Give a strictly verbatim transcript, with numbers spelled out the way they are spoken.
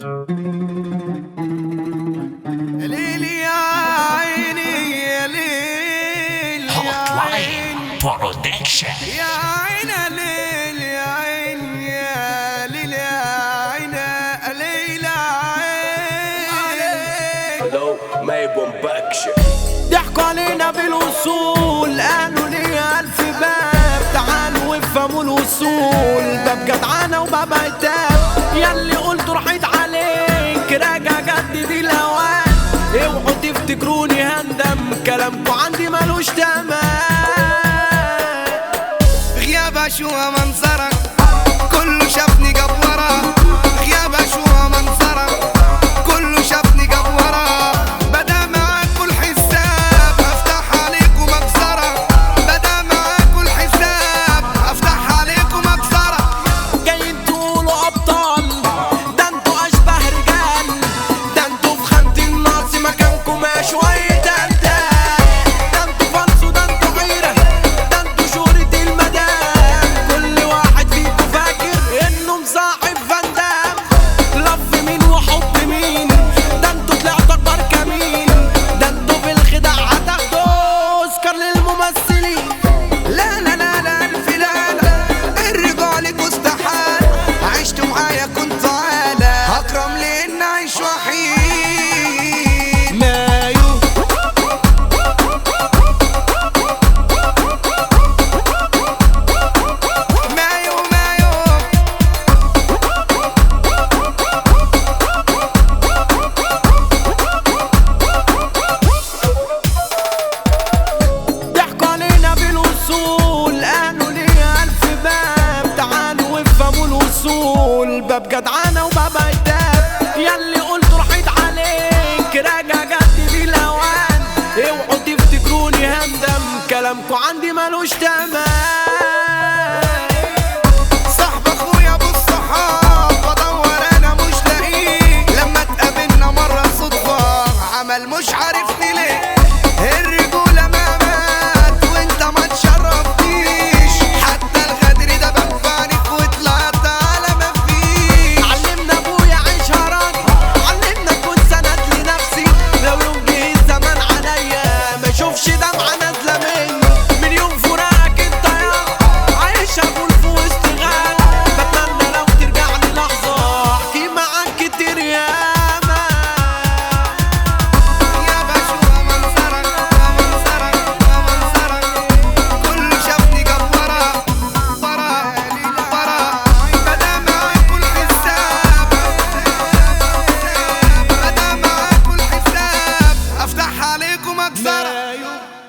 ليل يا عيني يا ليل يا عيني برودكشن يا عيني ليل يا عيني يا ليل يا عيني ليل عيني. لو ما يبون بكشة ضحكوا علينا بالوصول، قالوا لي ألف باب، تعالوا وافهموا الوصول. باب جدعانة وباب عتاب، ياللي قلت رحيت عليك راجع جدد الهوان. اوعوا تفتكروني هندم، كلامكوا عندي ملوش تمام. غياب اشوى منظرك كله شافني جبورة، غياب اشوى منظرك كله شافني جبورة. بدا معاكوا الحساب افتح عليكم مجزرة، بدا معاكوا الحساب افتح عليكم مجزرة. جايين تقولوا ابطال، ده انتوا اشبه رجال، ده انتوا في خانة الناس مكانكم يا شوية دندان. ده انتوا فلسوا، ده انتوا غيرة، ده انتوا شهرة المدام. كل واحد فيكم فاكر انه مصاحب فندام. لف مين وحب مين، ده انتوا طلعتوا اكبر كمين، ده انتوا في الخداع هتاخدوا اوسكار للممثلين. لا لا لا لا الف لا لا، الرجوع لكوا استحال. عشتوا معايا كنت عالة، اكرم لان اعيش وحيد. مايو مايو مايو ضحكوا علينا بالوصول، قالوا لي ألف باب، تعالوا وافهموا الوصول. باب جدعانة وباب عتاب، ياللي قلت رحيت عليك راجع جدد الهوان. اوعوا تفتكروني هندم، كلامكوا عندي ملوش تمام. صاحب اخويا ابو الصحاب بدور انا مش لاقيه، لما اتقابلنا مرة صدفة عمل مش عارفني ليه. الرجولة ما مات وانت ما تشرفتيش، حتى الغدر ده بنفعنك وطلعت على ما فيش. علمنا ابويا عيشها راجل، علمنا كنت سند لنفسي. لو يوم جه الزمان عليا ما اشوفش دمعة نازلة مني، من يوم فراقك انت يا عايشة بقول في وسط غال. بتمنى لو ترجع لي لحظة احكي معاك كتير ياما. يا بشوى منظرك منظرك منظرك كله شافني جبورة ورا ورا. بدا معاكوا الحساب، بدا معاكوا الحساب افتح عليكم مجزرة.